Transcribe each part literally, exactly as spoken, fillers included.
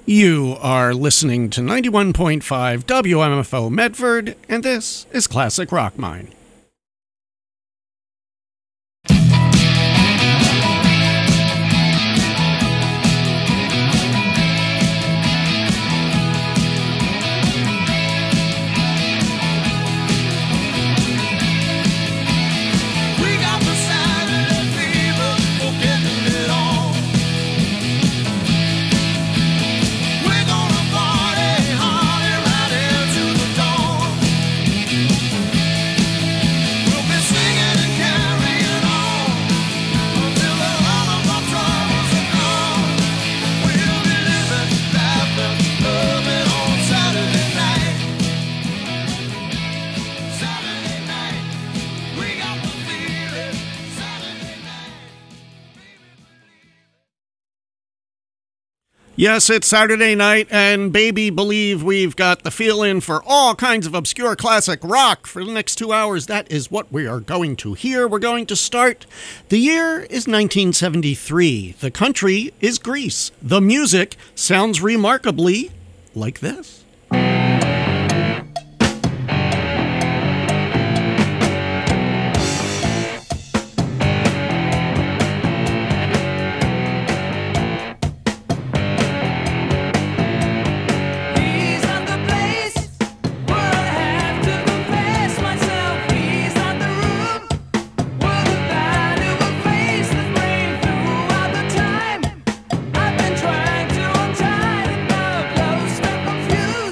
You are listening to ninety-one point five W M F O Medford, and this is Classic Rock Mine. Yes, it's Saturday night, and baby, believe we've got the feeling for all kinds of obscure classic rock for the next two hours. That is what we are going to hear. We're going to start. The year is nineteen seventy-three. The country is Greece. The music sounds remarkably like this. I've been trying to untie the close, stuck confused.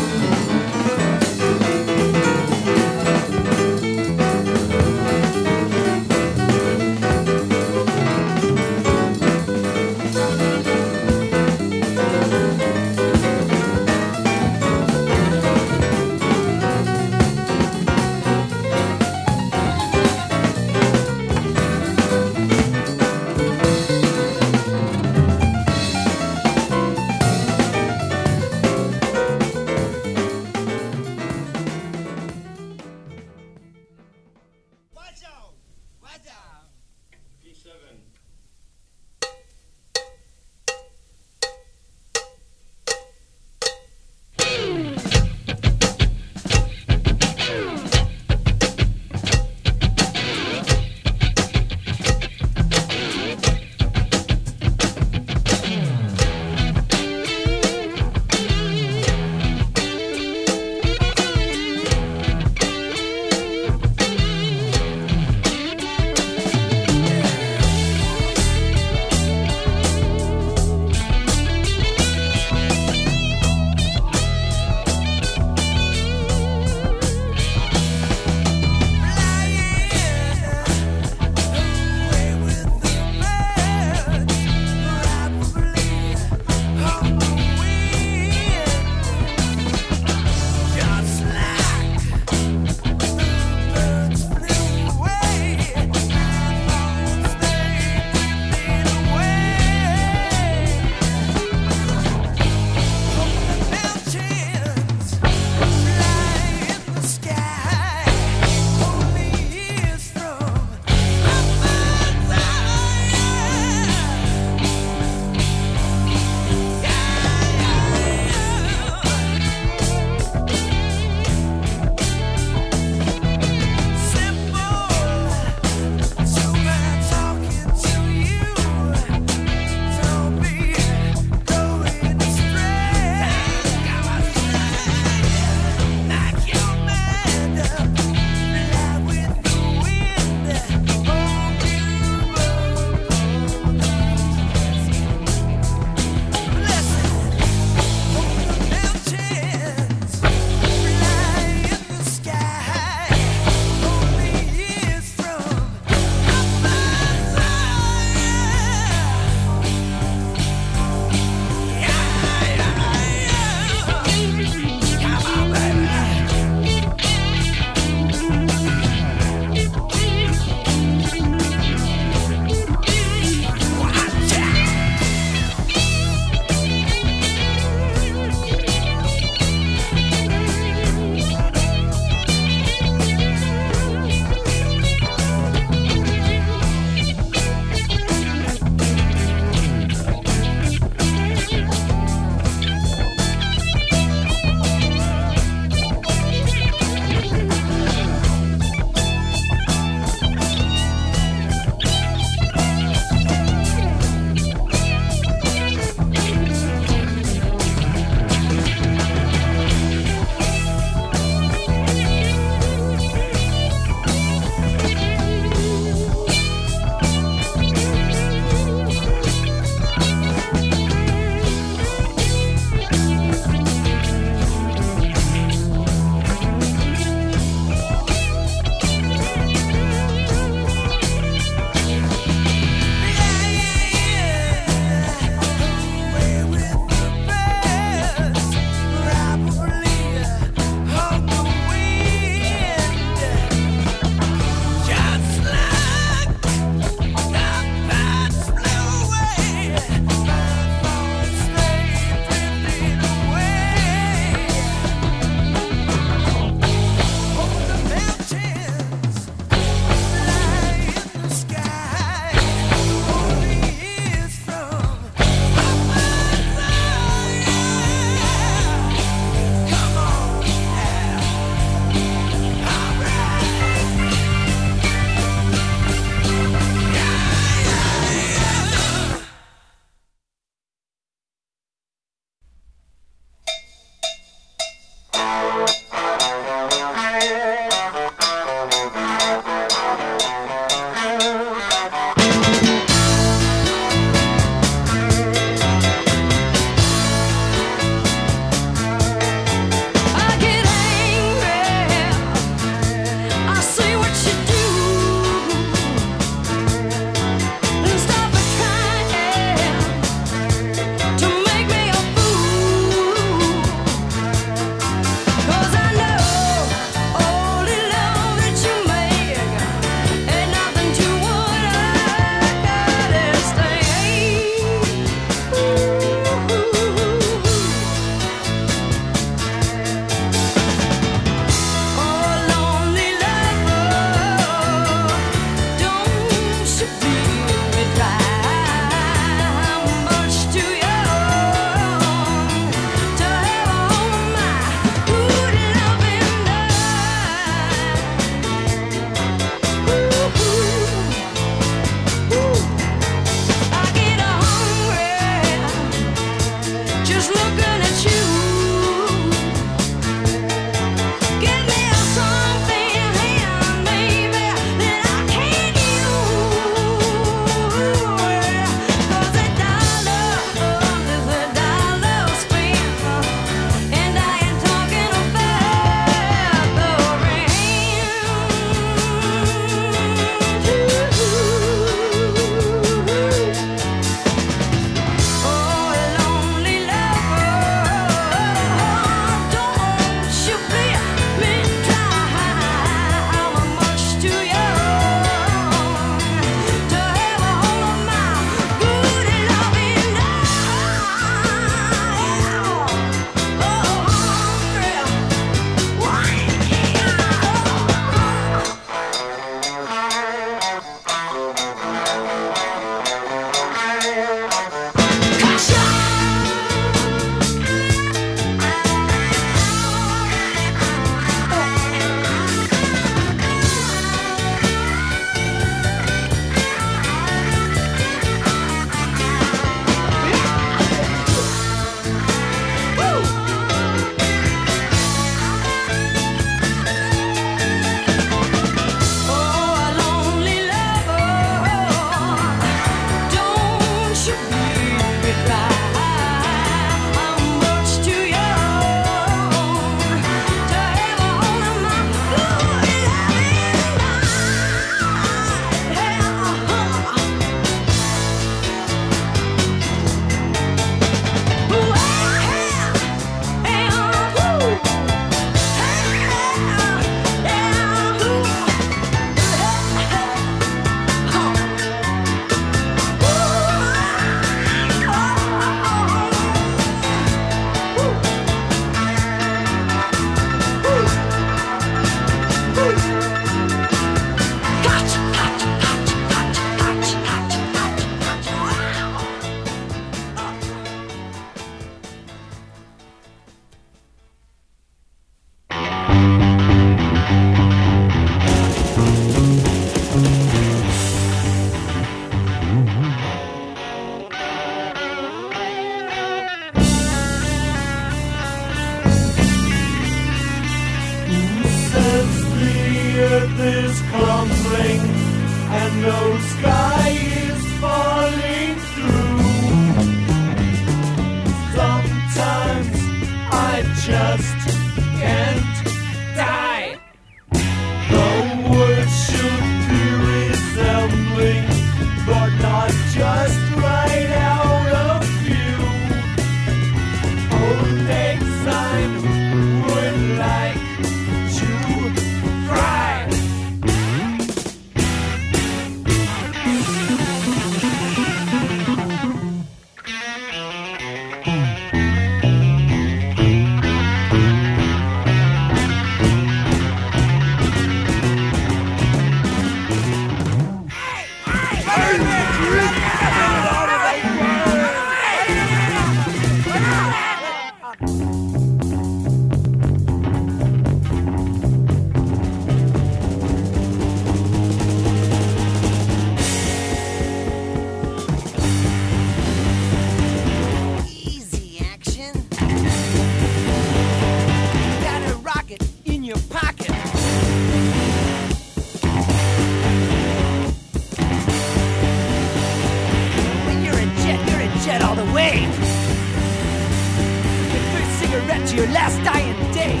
your last dying day.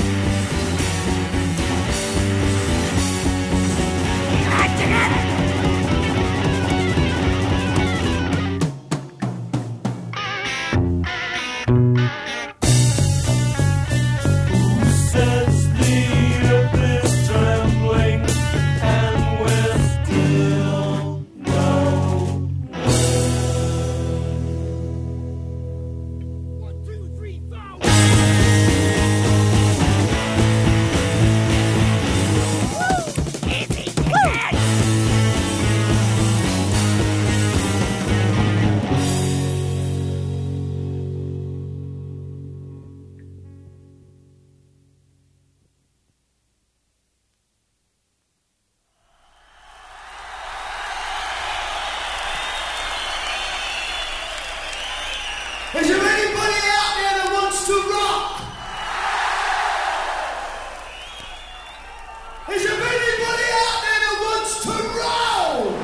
God damn it! Is there anybody out there that wants to rock? Is there anybody out there that wants to roll?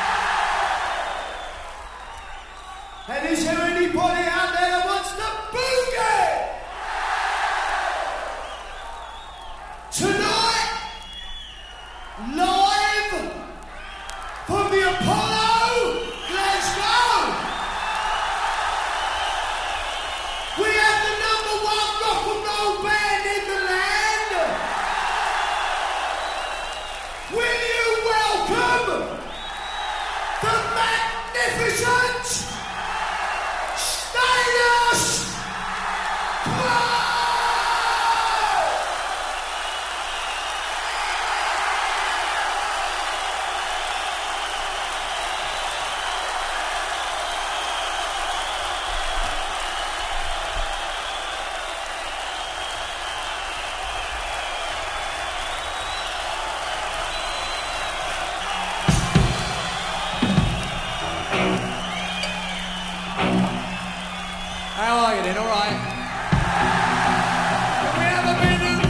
And is there anybody out there that wants to boogie? Tonight, live from the Apollo, Glasgow. We have the number one rock and roll band in the land. Will you welcome the magnificent Status Quo? How are you then? All right? We haven't been in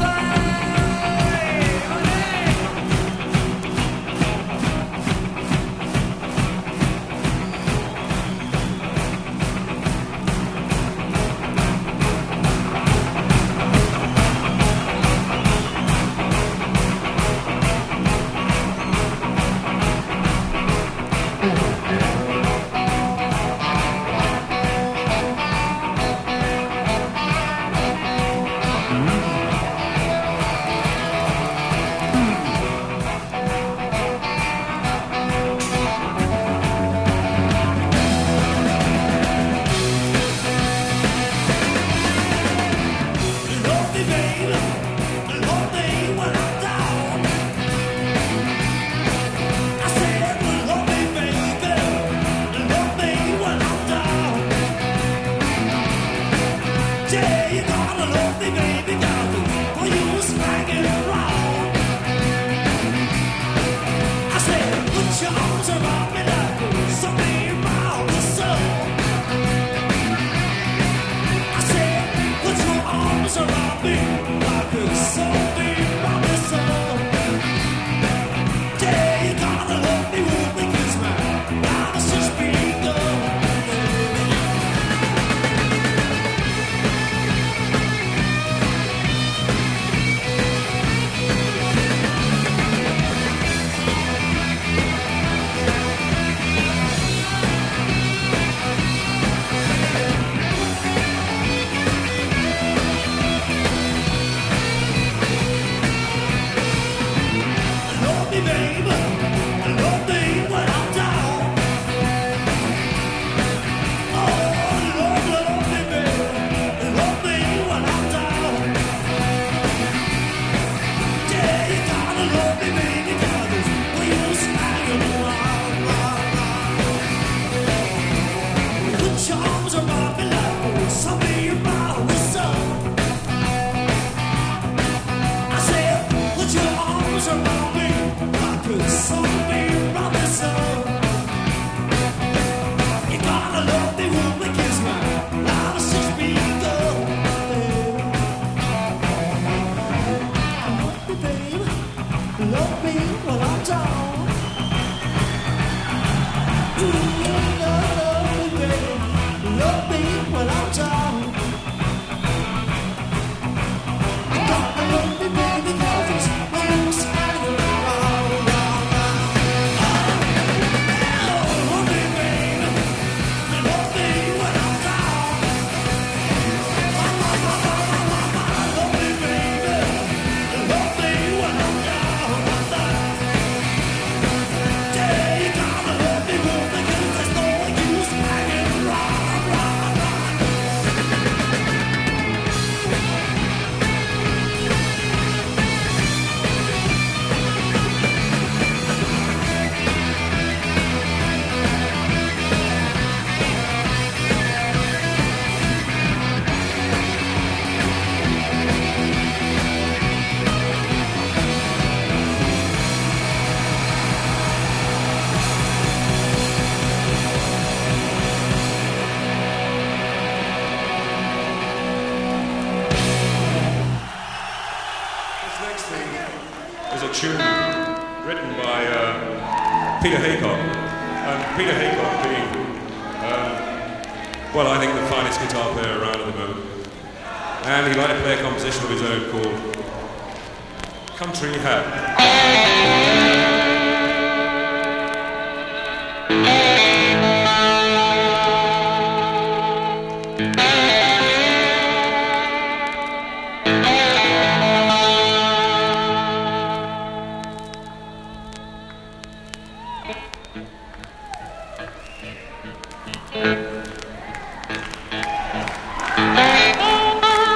tune written by uh, Peter Haycock. And Peter Haycock being, um, well, I think the finest guitar player around at the moment. And he liked to play a composition of his own called Country Hat.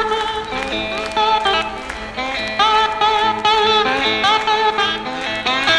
Thank you.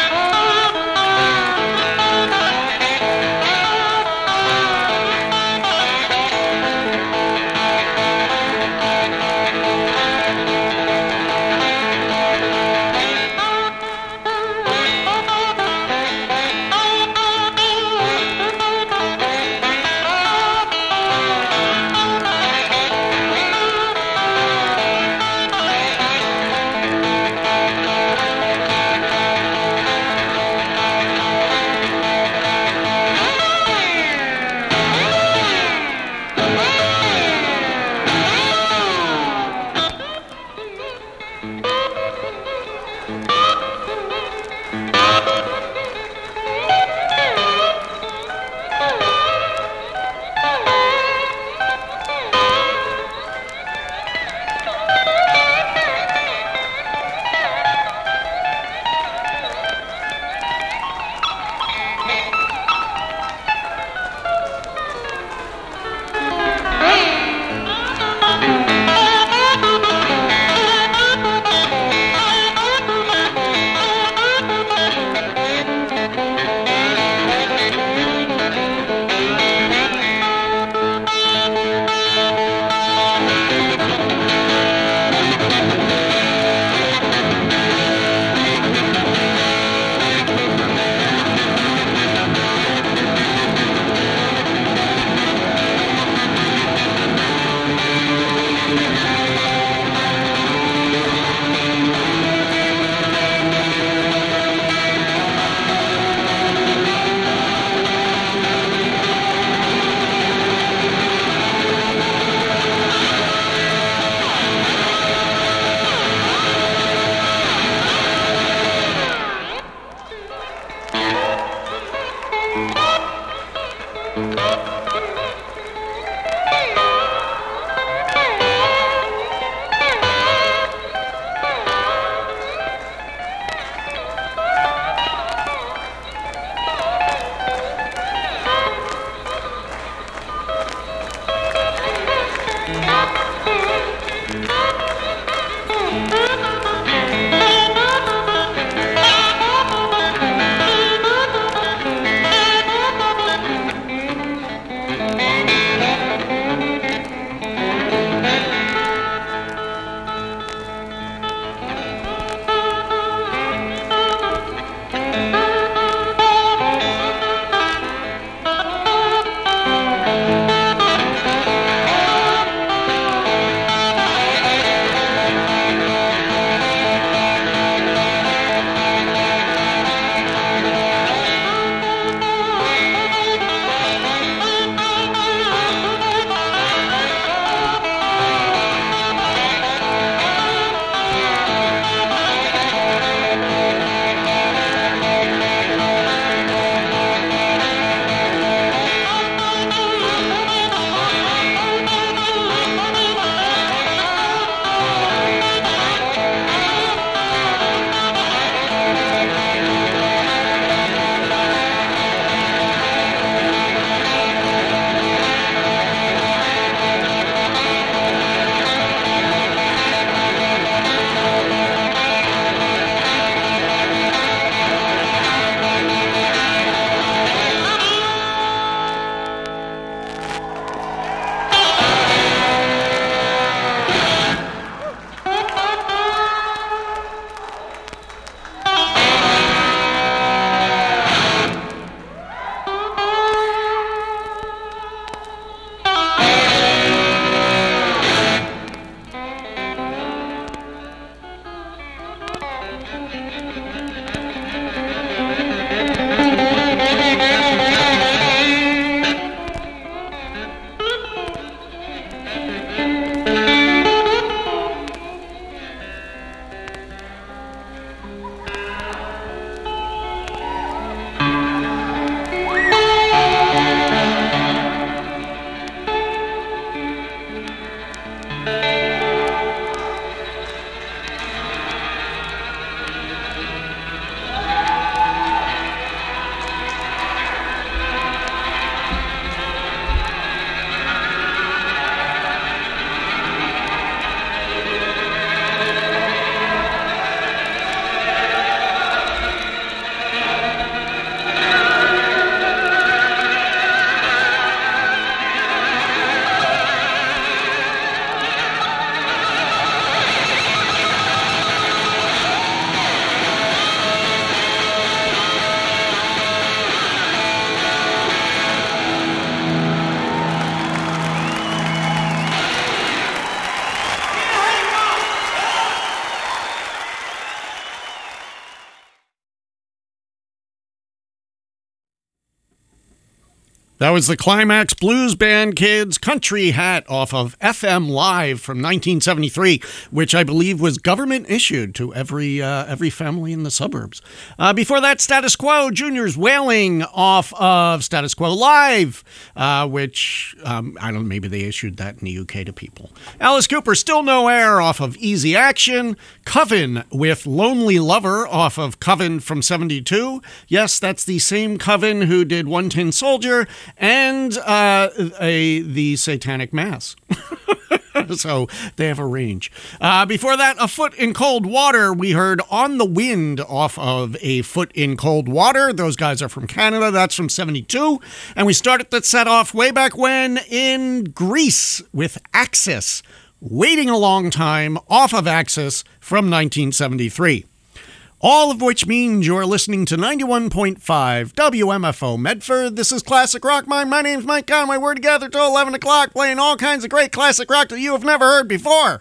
That was the Climax Blues Band, kids. Country Hat off of F M Live from nineteen seventy-three, which I believe was government issued to every uh, every family in the suburbs. Uh, before that, Status Quo, Junior's Wailing off of Status Quo Live, uh, which, um, I don't know, maybe they issued that in the U K to people. Alice Cooper, Still No Air off of Easy Action. Coven with Lonely Lover off of Coven from seventy-two. Yes, that's the same Coven who did One Tin Soldier and uh, a the Satanic Mass. So they have a range. Uh, before that, A Foot in Cold Water. We heard On the Wind off of A Foot in Cold Water. Those guys are from Canada. That's from seventy-two. And we started that set off way back when in Greece with Axis. Waiting a Long Time off of Axis from nineteen seventy-three. All of which means you're listening to ninety-one point five W M F O Medford. This is Classic Rock Mine. My name's Mike Conway. We're together till eleven o'clock playing all kinds of great classic rock that you have never heard before.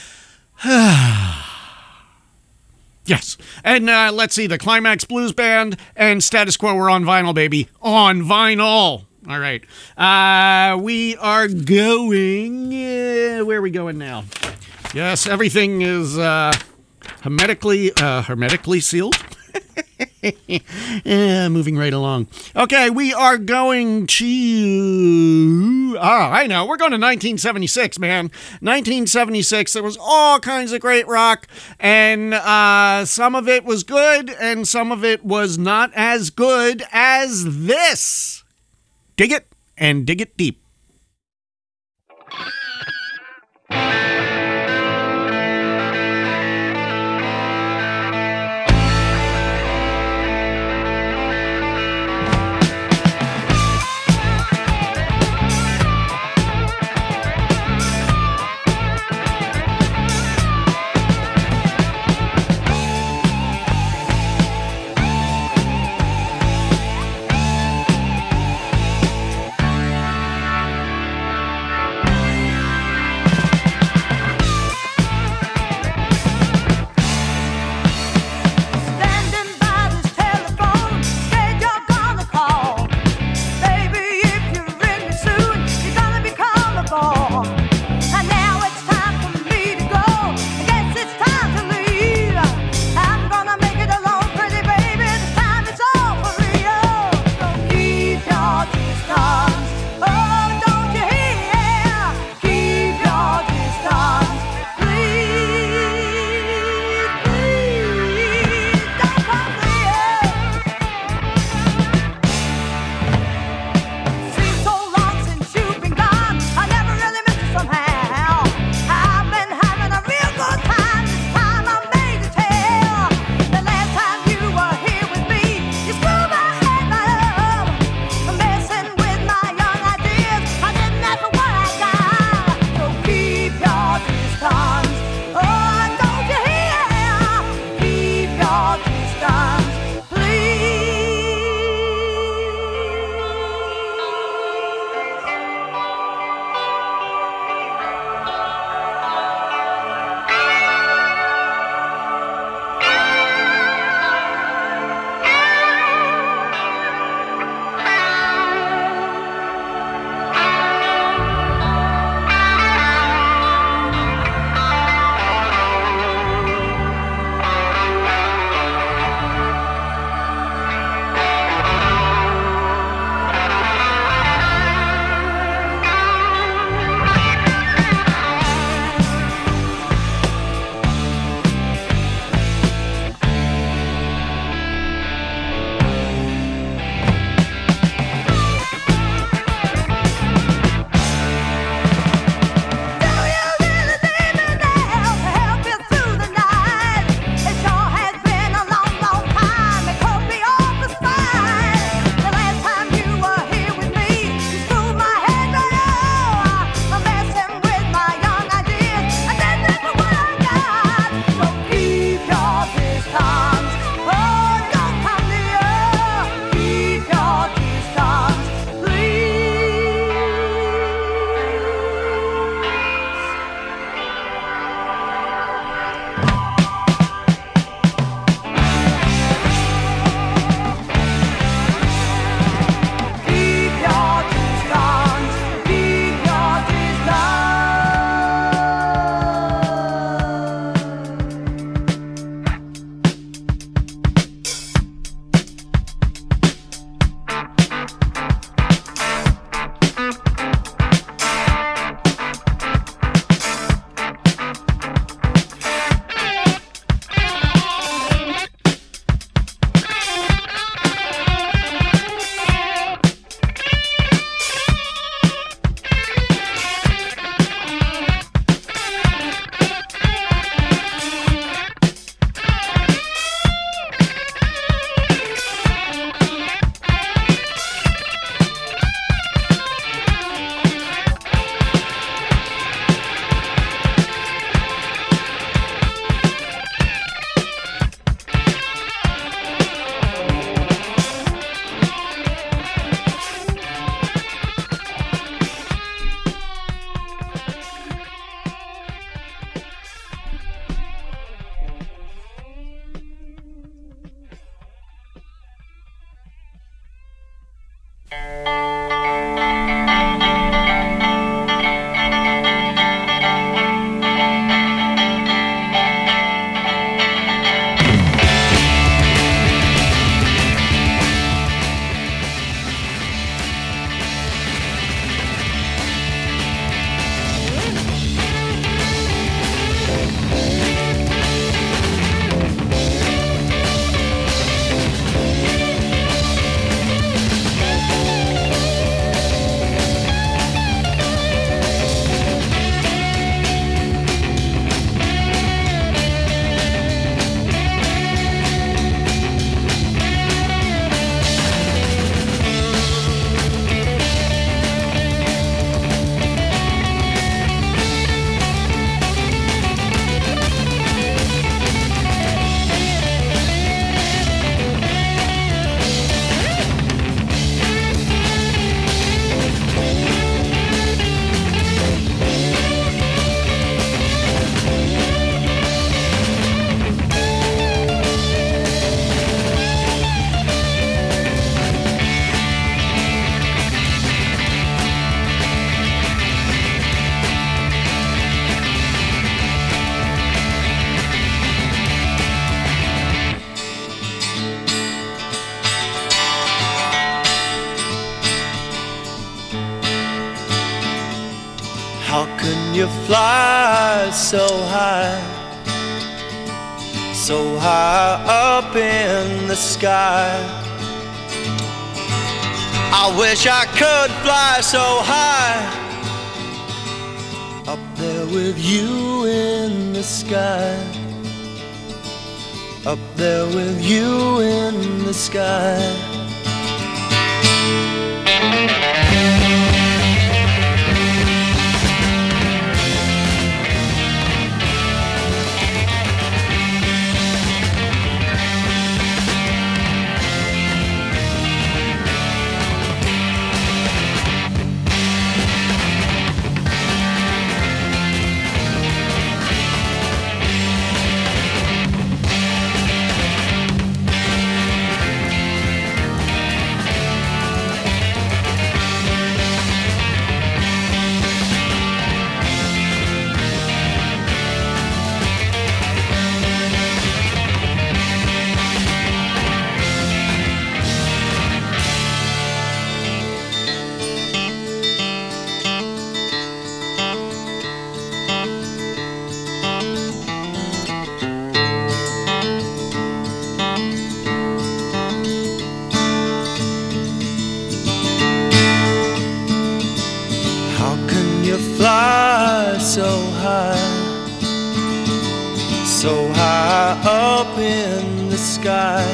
Yes. And uh, let's see, the Climax Blues Band and Status Quo were on vinyl, baby. On vinyl. All right. Uh, we are going... Uh, where are we going now? Yes, everything is... Uh, Hermetically, uh, hermetically sealed. Yeah, moving right along. Okay, we are going to... Ah, I know. We're going to nineteen seventy-six, man. nineteen seventy-six, there was all kinds of great rock, and uh, some of it was good, and some of it was not as good as this. Dig it, and dig it deep. How can you fly so high, so high up in the sky? I wish I could fly so high, up there with you in the sky, up there with you in the sky. Fly so high, so high up in the sky.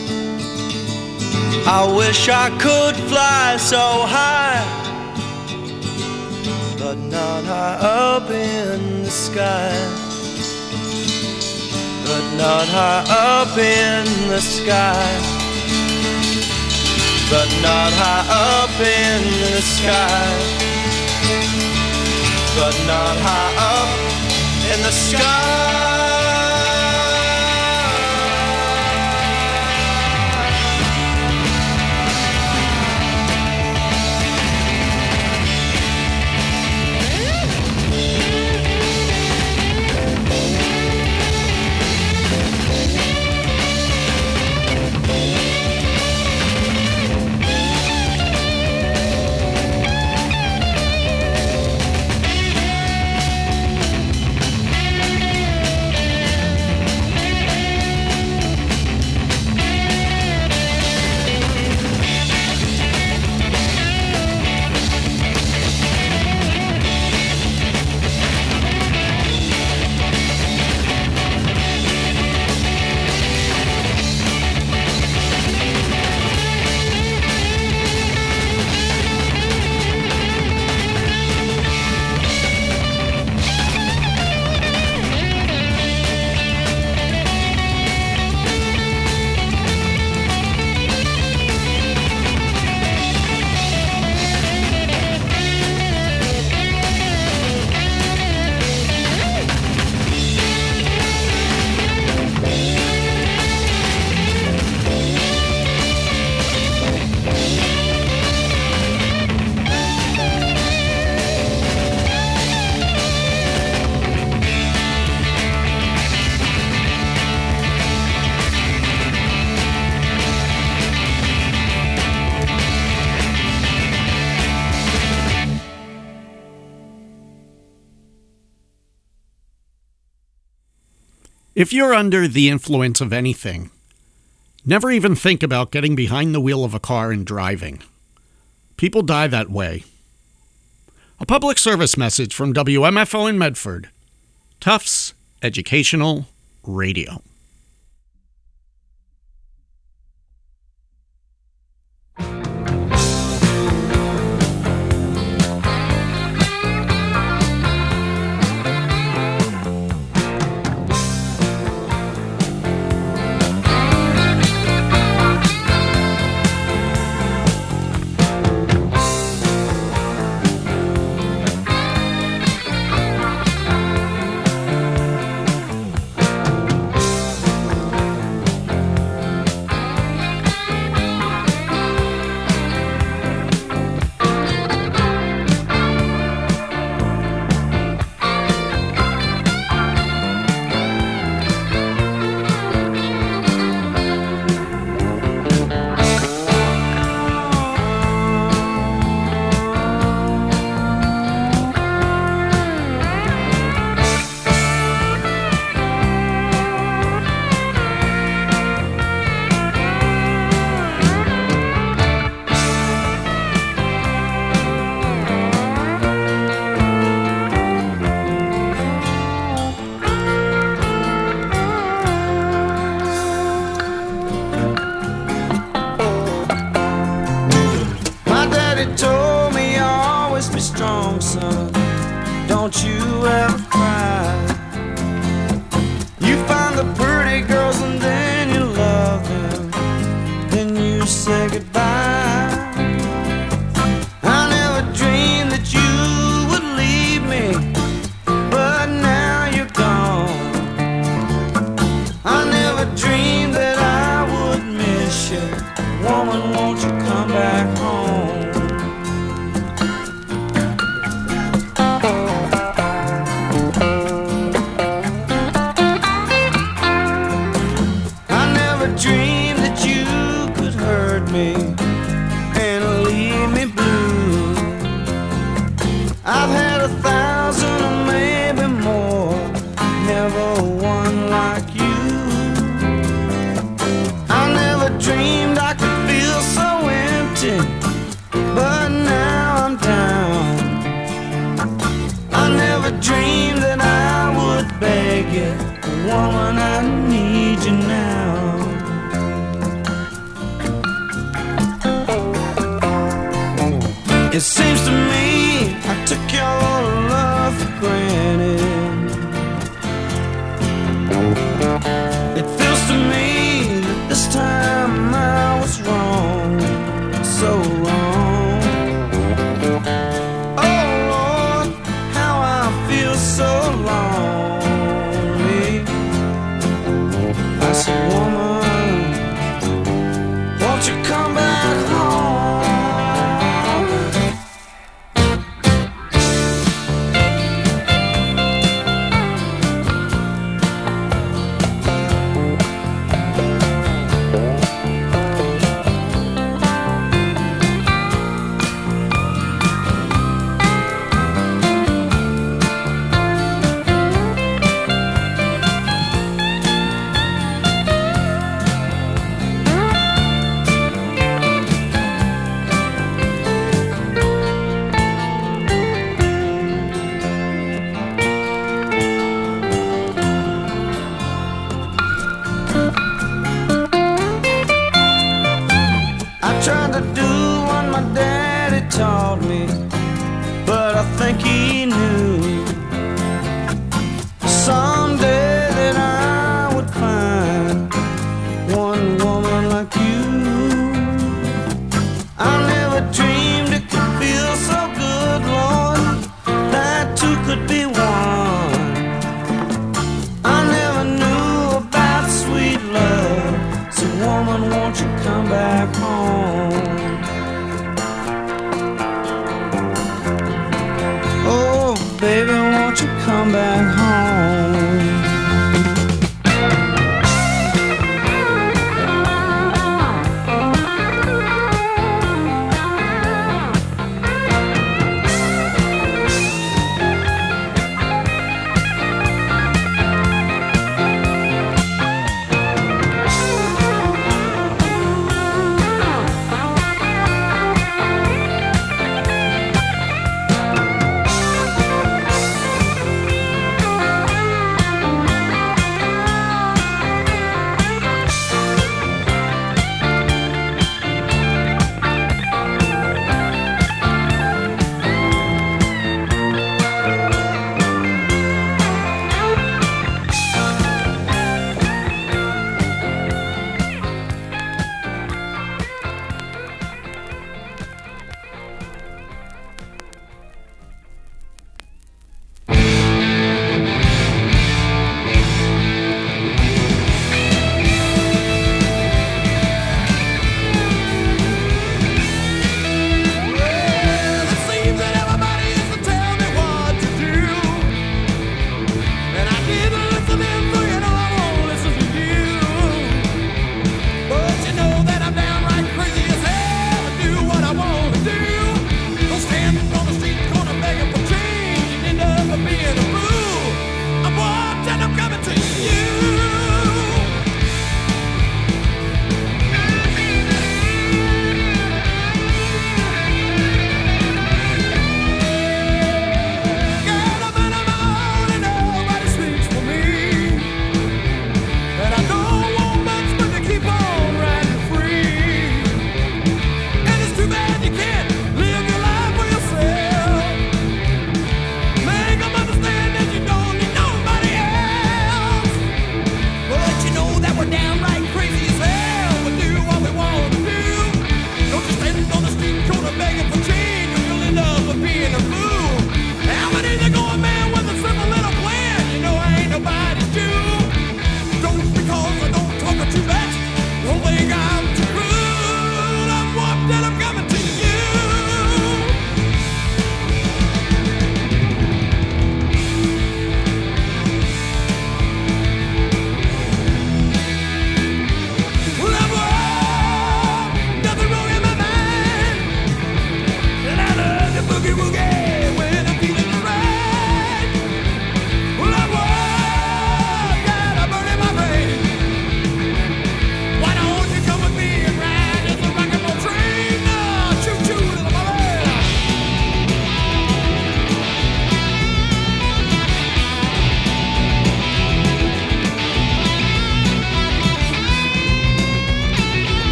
I wish I could fly so high, but not high up in the sky, but not high up in the sky, but not high up in the sky, but not high up in the sky. If you're under the influence of anything, never even think about getting behind the wheel of a car and driving. People die that way. A public service message from W M F O in Medford, Tufts Educational Radio. son, don't you ever cry. You find the pretty girls and then you love them, then you say goodbye. I never dreamed that you would leave me, but now you're gone. I never dreamed that I would miss you. Woman, won't you come back home? I never dreamed that you could hurt me and leave me blue. I've had a thousand or maybe more, never one like you. I never dreamed I could feel so empty, but now I'm down. I never dreamed that I would beg you, woman, I need you now. It seems to me I took your love for granted. It feels to me that this time I was wrong, so wrong. Oh Lord, how I feel so lonely. I said, woman, won't you come back home? I tried to do what my daddy taught me, but I think he knew someday that I would find one woman like you. I never dreamed it could feel so good, Lord, that two could be one. I never knew about sweet love, so woman, won't you come back home? Oh, baby, won't you come back home?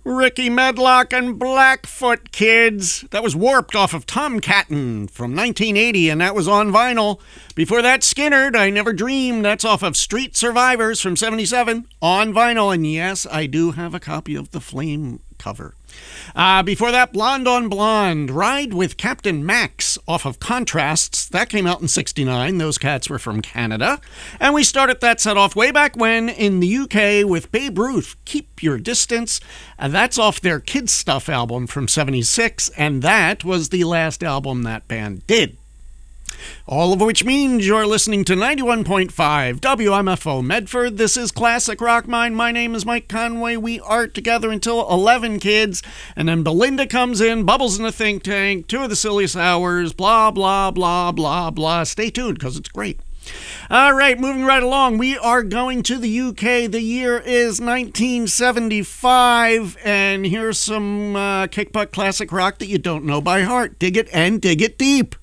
Ricky Medlock and Blackfoot Kids. That was Warped off of Tomcattin' from nineteen eighty, and that was on vinyl. Before that, Skinnerd, I Never Dreamed. That's off of Street Survivors from seventy-seven, on vinyl. And yes, I do have a copy of the Flame cover. Uh, before that, Blonde on Blonde, Ride with Captain Max off of Contrasts. That came out in sixty-nine. Those cats were from Canada. And we started that set off way back when in the U K with Babe Ruth, Keep Your Distance. And that's off their Kids Stuff album from seventy-six. And that was the last album that band did. All of which means you're listening to ninety-one point five W M F O Medford. This is Classic Rock Mine. My name is Mike Conway. We are together until eleven, kids. And then Belinda comes in, bubbles in the think tank, two of the silliest hours, blah, blah, blah, blah, blah. Stay tuned, because it's great. All right, moving right along. We are going to the U K. The year is nineteen seventy-five. And here's some uh, kick-butt classic rock that you don't know by heart. Dig it and dig it deep.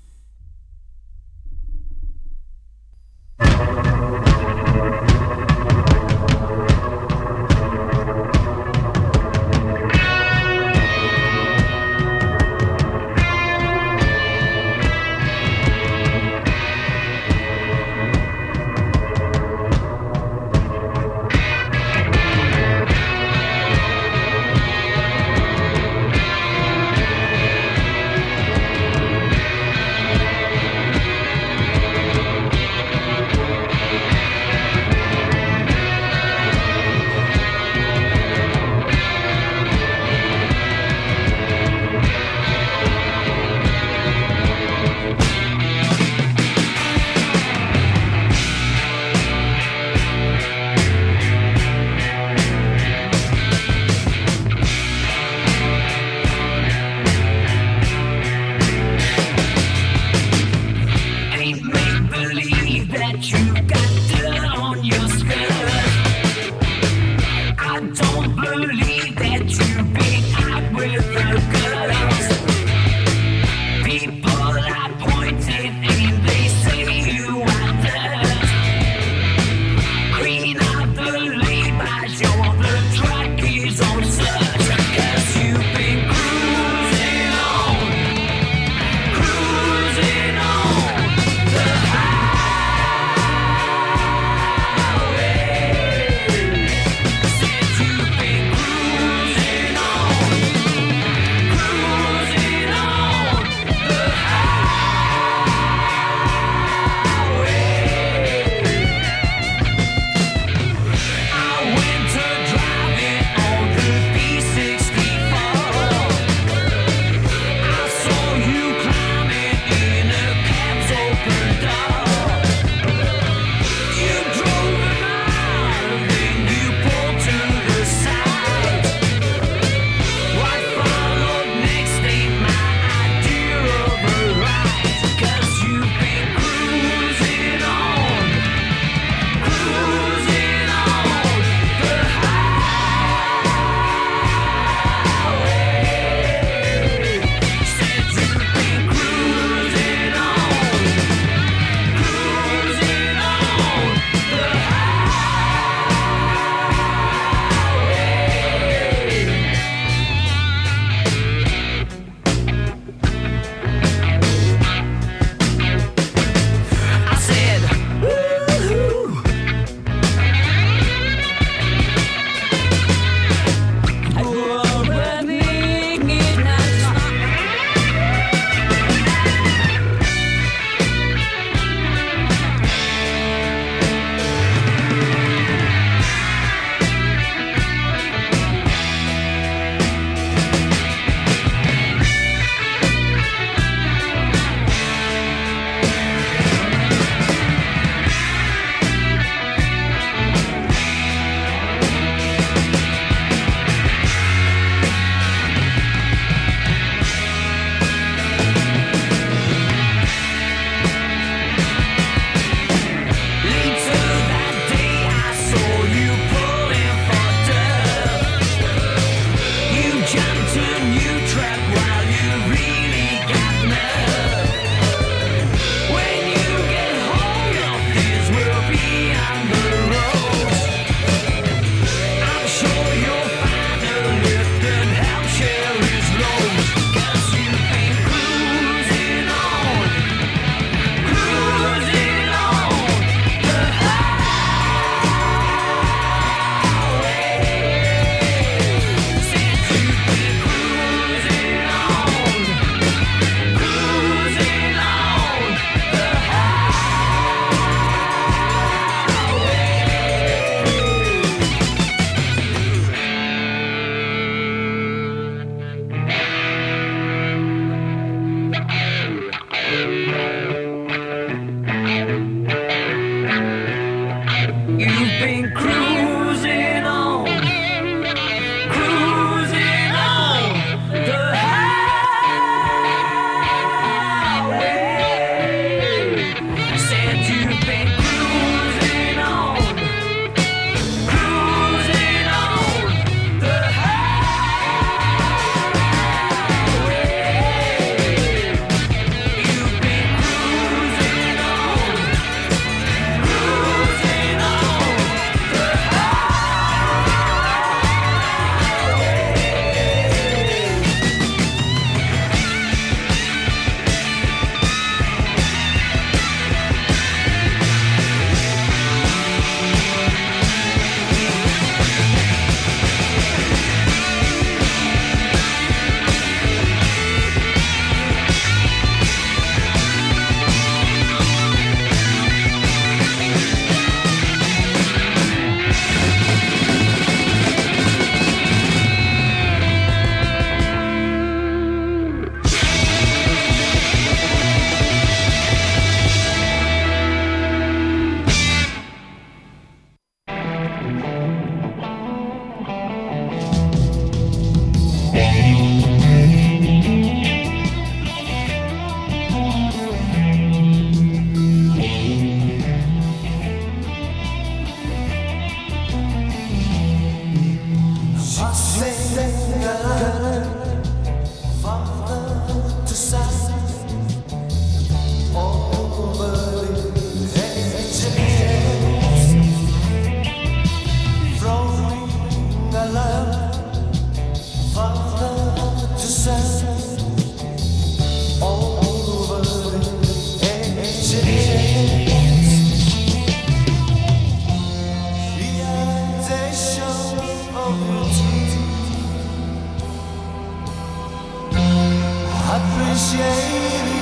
Appreciate